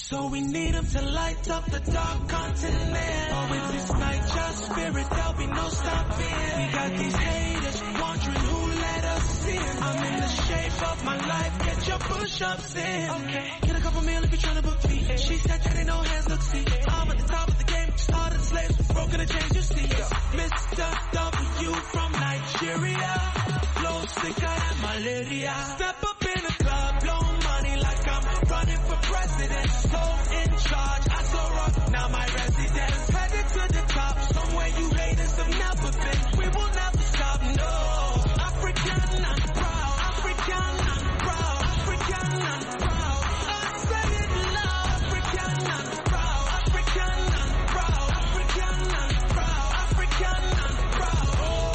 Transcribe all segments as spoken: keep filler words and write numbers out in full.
So we need them to light up the dark continent. Oh, with this night, your spirit, there'll be no stopping. We got these haters wondering who let us in. I'm in the shape of my life, get your push-ups in. Okay, get a couple meal if you're trying to book me. She said that ain't no hands, look, see. I'm at the top of the game, started the slaves, broken the chains, you see. Mister W from Nigeria, flow sicker than malaria. Step up in the club, blow money like I'm running for president. So in charge, I so rock, now my residence. Headed to the top, somewhere you haters have never been. We will never stop, no. African and proud, African and proud, African and proud. I say it loud, African and proud, African and proud, African and proud, African and proud.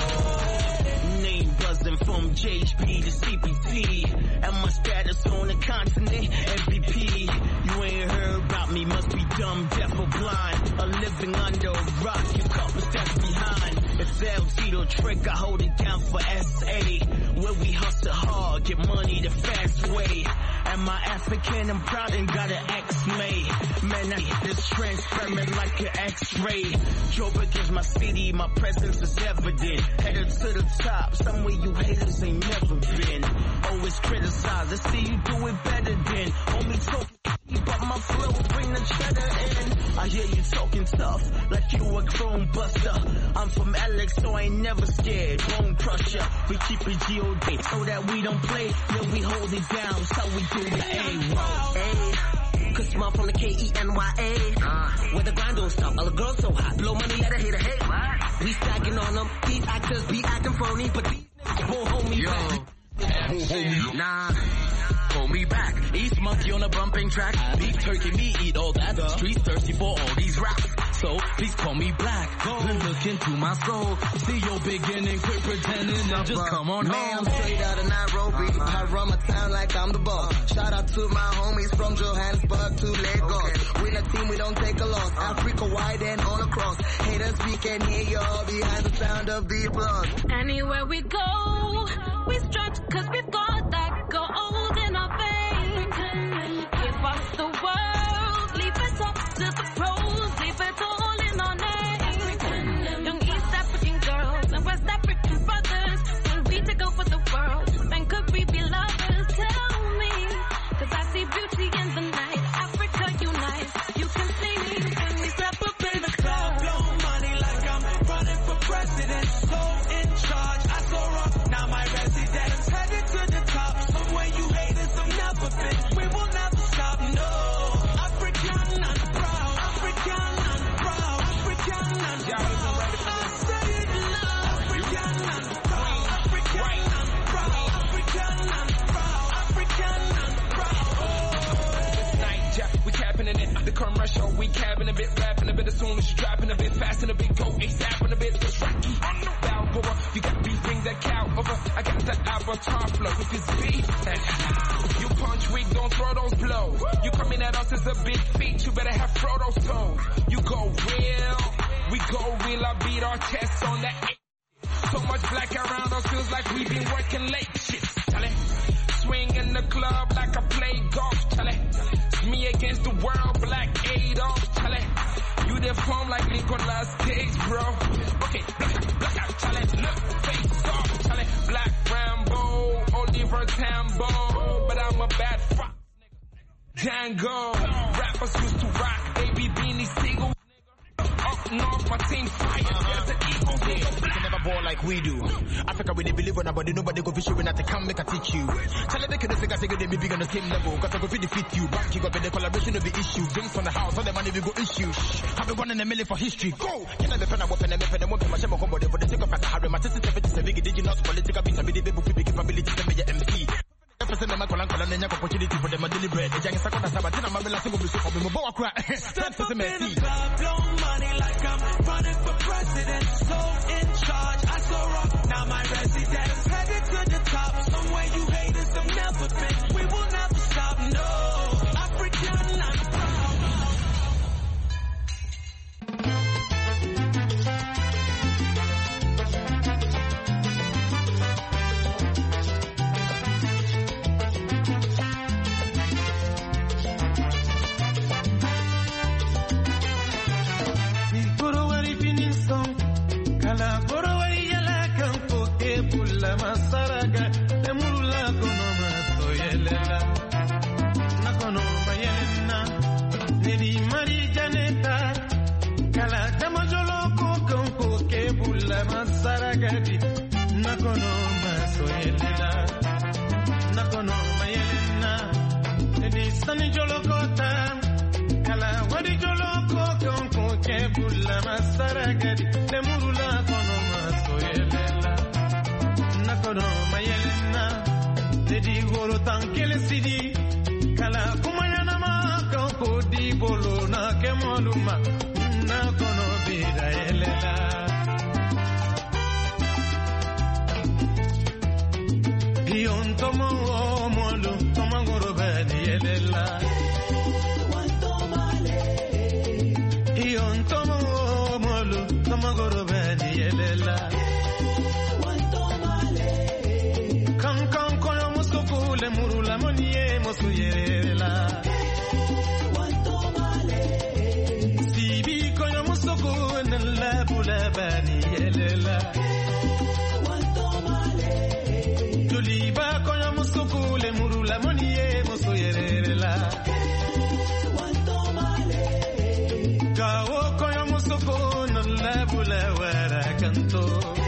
Oh. Name buzzing from J H P to C P T, and my status on the continent, M V P. You ain't heard about me, must be dumb, deaf or blind. A living under a rock, you couple steps behind. It's El Tito trick, I hold it down for S A. Where we hustle hard, get money the fast way. Am I African? I'm proud and got an X-May. Man, I hit this transparent like an X-ray. Joburg is my city, my presence is evident. Headed to the top, somewhere you haters ain't never been. Always criticize, I see you do it better than. Homie talking, but my flow bring the cheddar in. I hear you talking tough, like you a chrome buster. I'm from Alex, so I ain't never scared. Bone crusher, we keep it G O D so that we don't play. Yeah, we hold it down, so we do the A. Whoa, cause small from the K E N Y A. Uh, where the grind don't stop, all the girls so hot. Blow money, let a hater hate. What? We stacking on them, these actors be acting phony, but these niggas won't hold me back. Won't hold me, nah. Hold me back. East monkey on a bumping track. Beef turkey, me eat all that. The streets thirsty for all these raps. So please call me black. Go look into my soul. See your beginning, quit pretending and just come on Man, home. I'm straight out of Nairobi. I run my town like I'm the boss. Shout out to my homies from Johannesburg to Lagos. Okay. We're a team, we don't take a loss. Africa wide and all across. Haters, we can hear you all behind the sound of the applause. Anywhere we go, we strut cause we've got that gold in our veins. Give us the world, leave it up to the pros, leave it all in our name. Young East African girls and West African brothers, when we take over the world, then could we be lovers? Tell me, cause I see beauty in the night. Africa unite, you can see me when we step up in the club. Blow money like I'm running for president. So in charge, I so rock, now my residence. Headed to the top, somewhere you haters have never been. We will never stop, no. African and proud, African and proud, African and proud. I say it loud, African and proud, African and proud, African and proud, African and proud. Oh. Night, yeah, we capping in it. The commercial, we capping a bit, rapping a bit as soon as you dropping a bit fast and a bit go ASAP and a bit just rocky. Balboa, you got beef, bring that cow over. I got the avatar flow with this beat. You punch weak, don't throw those blows. You coming at us as a big feat, you better have Frodo's toes. You go real, we go real. I beat our chests on that eight. So much black around us feels like we've been working late. Shit, Charlie. Swing in the club like I play golf, Charlie. It's me against the world, Black Adolf, Charlie. You deform like Nicolas Cage, bro. Okay, black, black out, Charlie. Look, face off, Charlie. Black Rambo, Oliver Tambo, but I'm a bad fuck. Django, rappers used to rock, baby beanie single. Up north, my team fire. There's an equal thing. You can never ball like we do. Africa, we they believe on nobody, nobody go fish you when I come make I teach you. Tell them they can say they may be on the same level. Cause I go defeat you. Back you got the collaboration of the issue. Drinks from the house, all the money we go issue. Have been one in a million for history. Go! Can I be pen a weapon and weapon and weapon my shame combo for the sake of Sahara? My sister seventy-seven did you not political beats and be the baby with big capabilities to be your M C. Opportunity for them a deliberate. The young second Sabatina, my relaxing will be so for me. Step up in the club, blow money like I'm running for president. So in charge, I so rock, now my residence. Headed to the top, somewhere you haters have never been. We will never stop, no. African and proud. bolo na kemoluma na kono bida elela Ion tomo molu tomangoro badi elela Ion tomo molu tomangoro badi elela Kan kan kono musukule murula moniye musuyela Sibi kono musukule la bula bani elela Tuliba kono musukule murula moniye musuyela Kawo kono musukule la bula wara kanto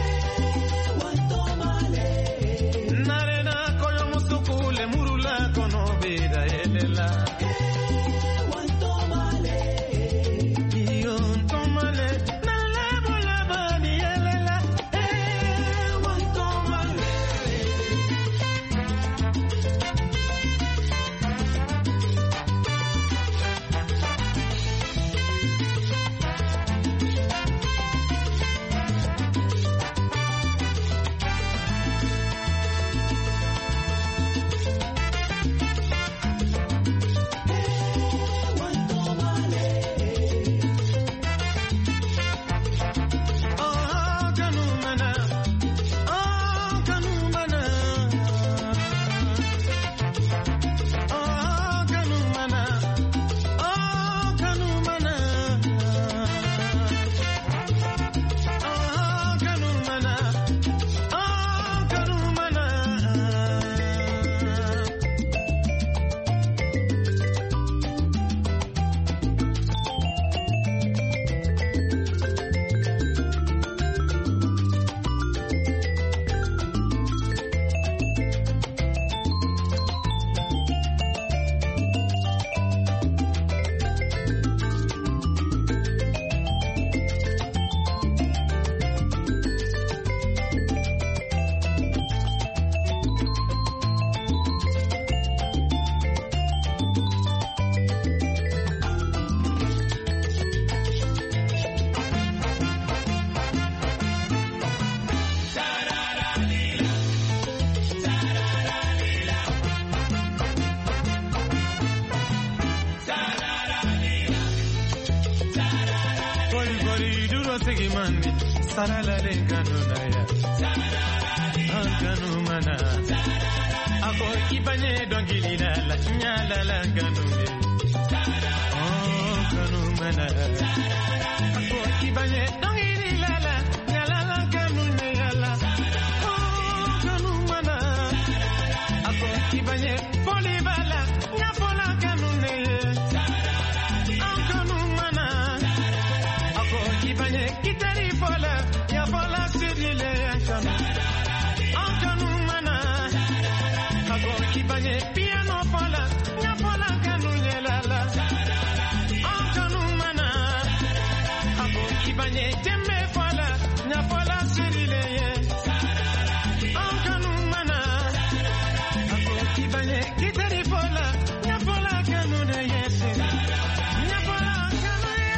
Sarala lengano naya Anganu mana Ako ibanye dongili la la nyala la nganu me Oh kanu mana Ako ibanye dongili la la nyala la nganu me ala Oh kanu mana Ako ibanye poli bala nyapola kanu me Anganu mana Ako ibanye kitari pola Yapola sidile yankanu Ankanu mana Ako kibanye piano pola Nyapola kanu nyelala Ankanu mana Ako kibanye jembe pola Nyapola sidile ye Ankanu mana Ako kibanye kitari pola Nyapola kanu ne yesi Nyapola kanu ye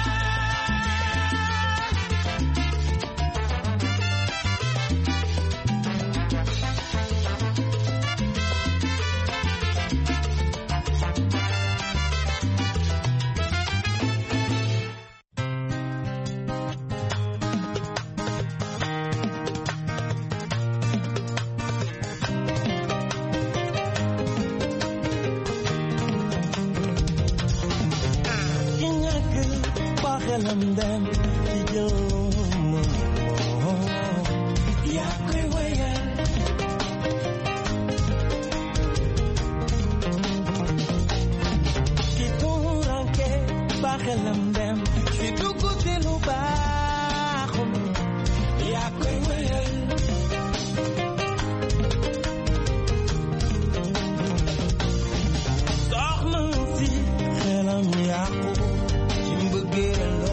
Them them yo ya kwewaya Kituranke bakhalam dem kitukutilu bakhum ya kwewaya Sokhna si khalam yaqu Jimbugelo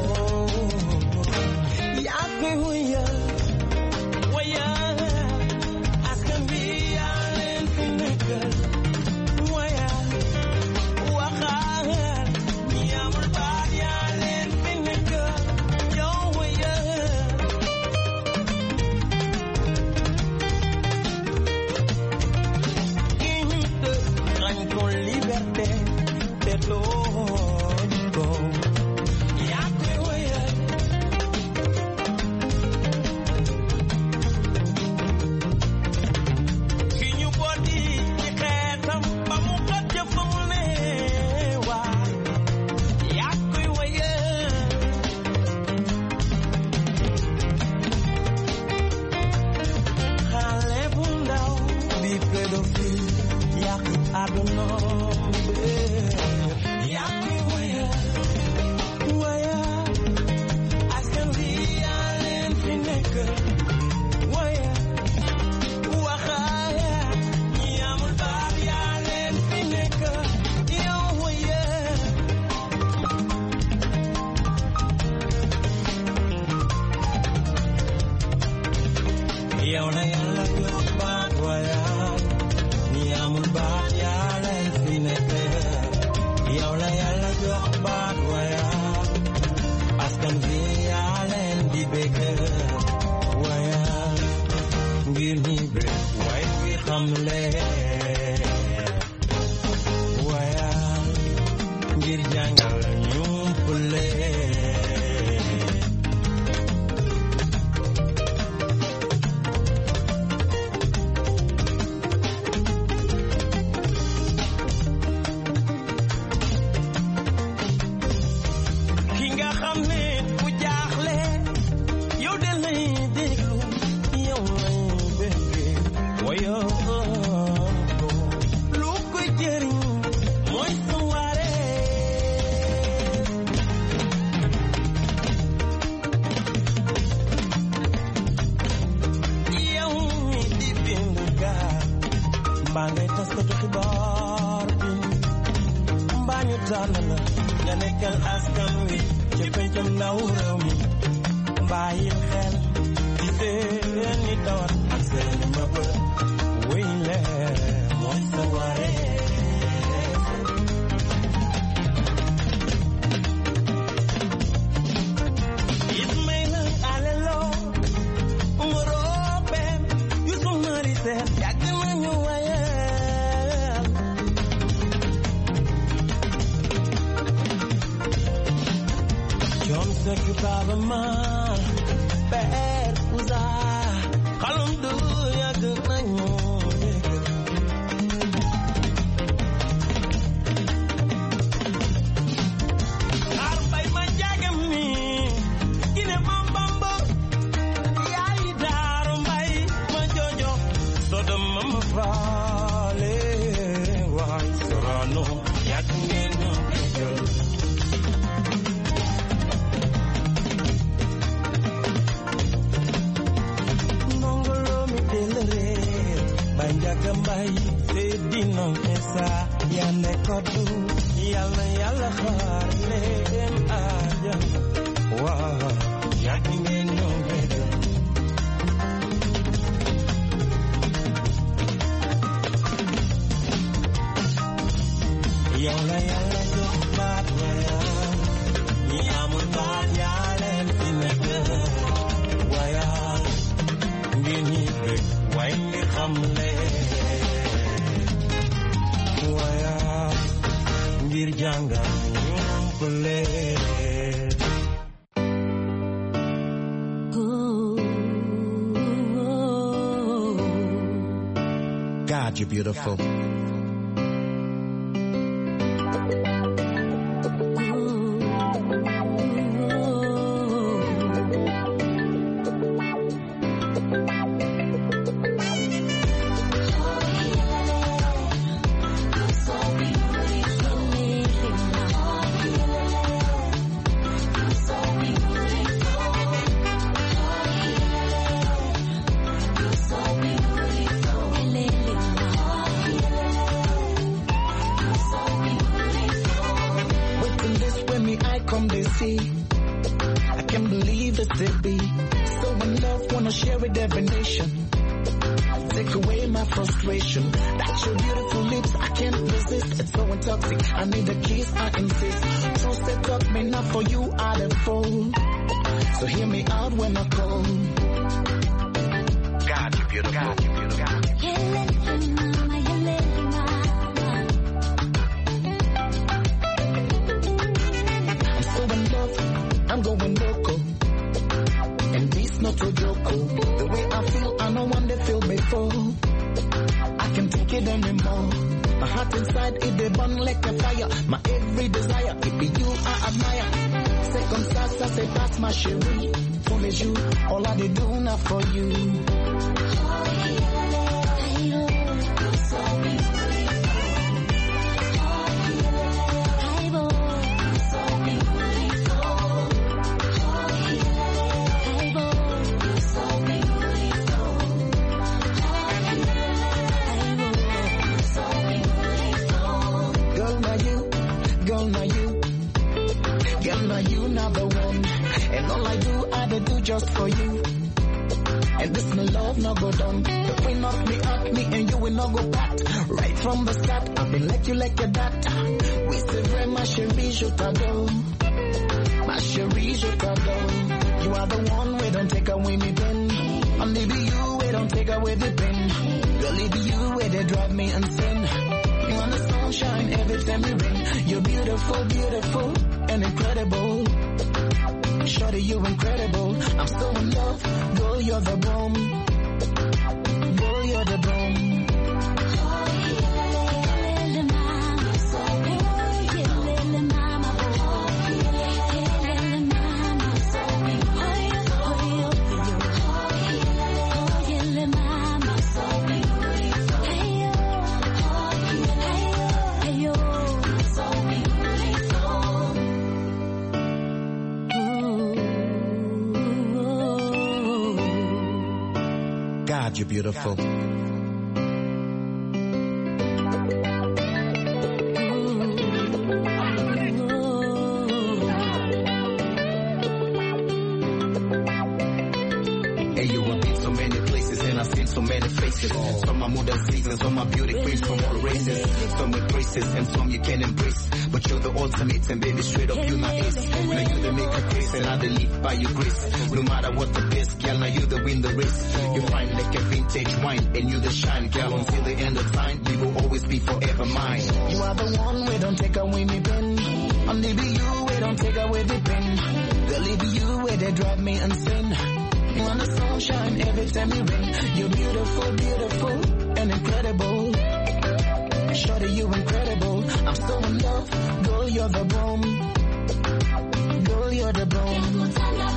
God, you're beautiful. I can't believe that they be so in love, wanna share with every nation. Take away my frustration. That's your beautiful lips, I can't resist. It's so intoxicating. I need a kiss, I insist. True set up me not for you, I'll fall. So hear me out when I call. God, you're beautiful. God, you're beautiful. God, you're beautiful. burn like a fire. My every desire, it be you I admire. C'est comme ça, ça se passe ma chérie. Tous les jours, all I do now for you. Just for you, and this my love no go down. The queen of me at me and you will not go back. Right from the start, I've been like you like your dad. We say very ma chérie, je t'adore. Ma chérie, je t'adore. You are the one we don't take away me pen. Only be you we don't take away the pen. Girl, it be you where they drive me insane. You want the sunshine every time you rain. You're beautiful, beautiful and incredible. Shorty, you're incredible. I'm so in love. Girl, you're the bomb. Girl, you're the bomb. God, you're beautiful. So many faces, some are modern seasons, some are beauty queens from all races, some with braces and some you can embrace, but you're the ultimate and baby straight up you my ace. Now you the make a grace and I the live by your grace. No matter what the best, girl, now you the win the race. You fine like a vintage wine and you the shine, girl, until the end of time, you will always be forever mine. You are the one, we don't take away me pen. Only be you, we don't take away the pen. Girl, it be you where they drive me insane. You want the sunshine every time you rain. You're beautiful, beautiful and incredible. Shorty, you're incredible. I'm so in love. Girl, you're the bomb. Girl, you're the bomb.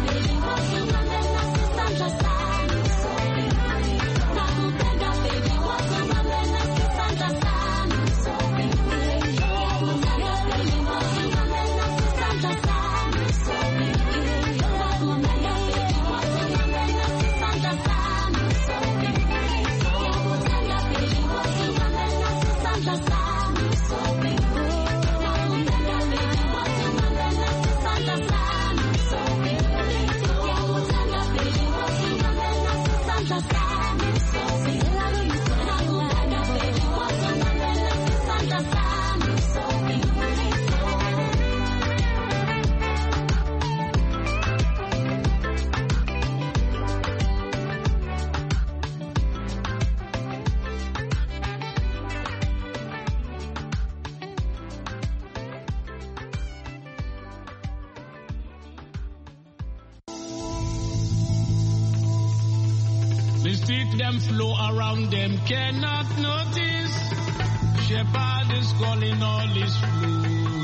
Them flow around them cannot notice. Shepherd is calling all his flow,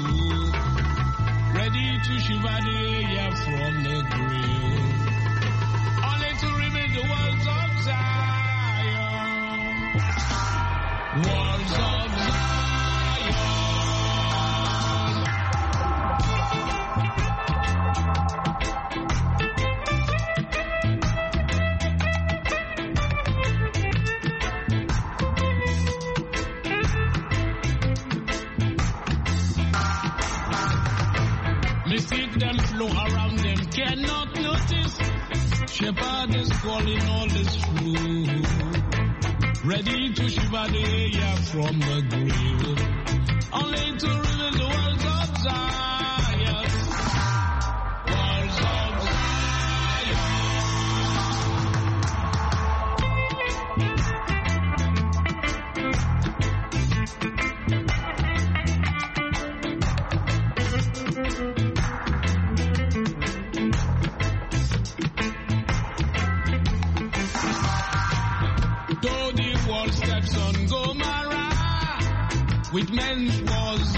ready to shiver the air from the grave, only to reveal the walls of Zion. Walls of Zion. Them flow around them cannot notice. Shepherd is calling all his flow, ready to shiver the air from the grave, only to reveal the walls of Zion. Walls of with men's wars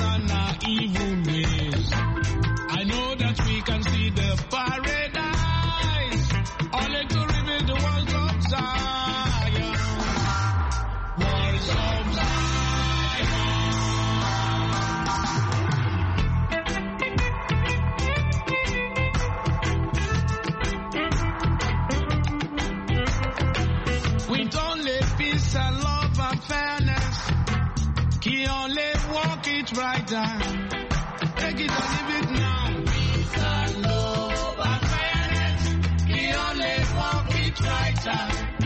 brighter. Take it or leave it now. Peace and love and fairness. We only walk it brighter.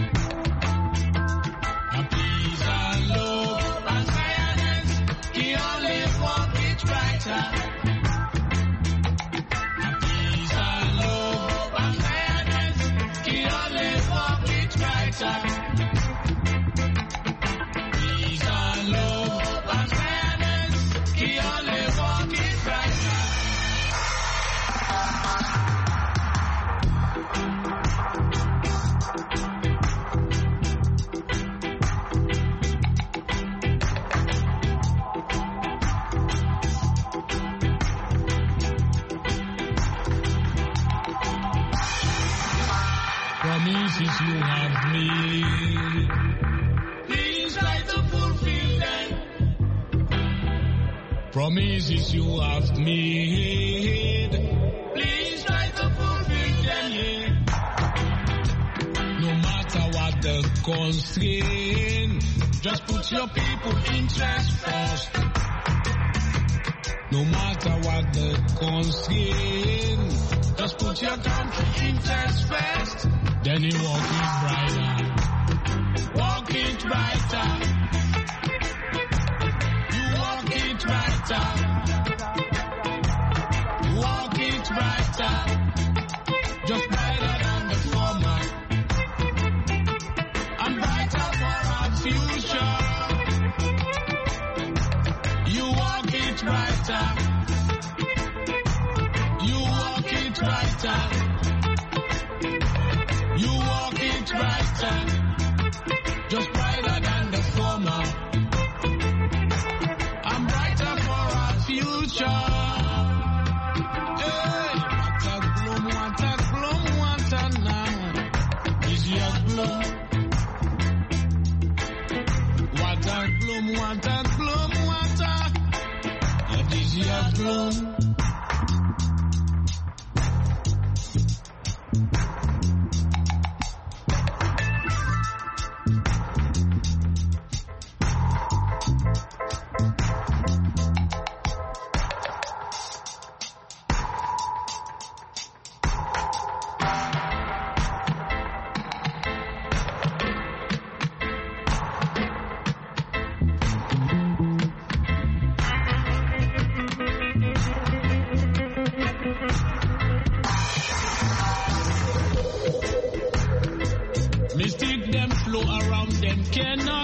Peace and love and fairness. We only walk it brighter. Peace and love and fairness. We only walk it brighter. Peace and love and fairness. We only walk it brighter. Promises you have made, please try to fulfill them. Promises you have made, please try to fulfill them, yeah. No matter what the constraint, just put your people interest first. No matter what the constraint, just put your country interest first. Then you walk it brighter, walk it brighter. You walk it brighter, walk it brighter. Just brighter than the former, and brighter for our future. You walk it brighter, you walk it brighter. You walk it brighter, just brighter than the former, and brighter for our future. Hey, what a gloom, what a gloom, what a now. Is your gloom? What a gloom, what a gloom, what a. It is your gloom. Mystic them flow around them cannot